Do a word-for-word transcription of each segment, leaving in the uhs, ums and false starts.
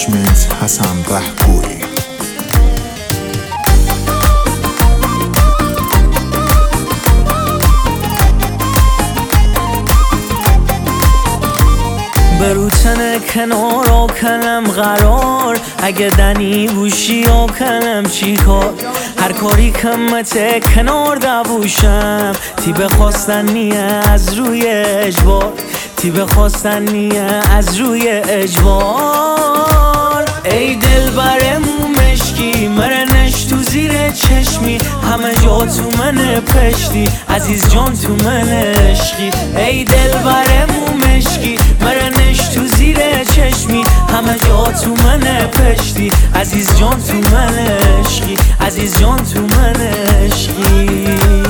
چشمت حسن رهگوی. بروتن کنار و کنم قرار، اگه دنی بوشی و کنم چی کار. هر کاری کمت کنار دبوشم، تی بخواستن نیه از روی اجبار، تی بخواستن نیه از روی اجبار. ای دل برمو مشکی مرنش تو زیر چشمی، همه جا تو من پشتی عزیز جان تو من عشقی. ای دل برمو مشکی مرنش تو زیر چشمی، همه جا تو من پشتی عزیز جان تو من عشقی، عزیز جان تو من عشقی.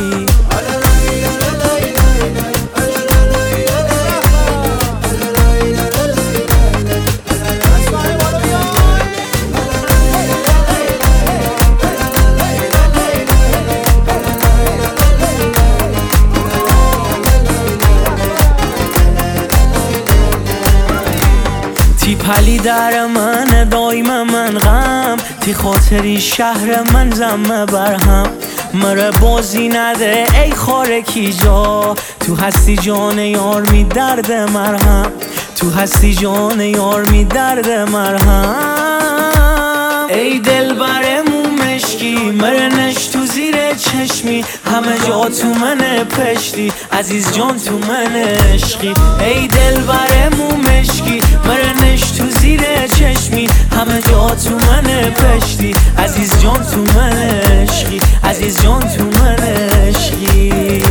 تی پلی در من دایم من غم، تی خاطری شهر من زم برهم. مره بازی نده ای خارکی جا، تو هستی جان یار می درد مرهم، تو هستی جان یار می درد مرهم. ای دل برمو مشکی مرنش تو زیر چشمی، همه جا تو من پشتی عزیز جان تو من عشقی. ای دل برمو مشکی مرنش تو زیر چشمی، همه جا تو من پشتی عزیز جان تو من عشقی، عزیز جان تو من عشقی.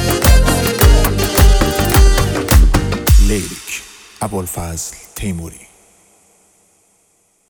لیریک ابوالفضل تیموری.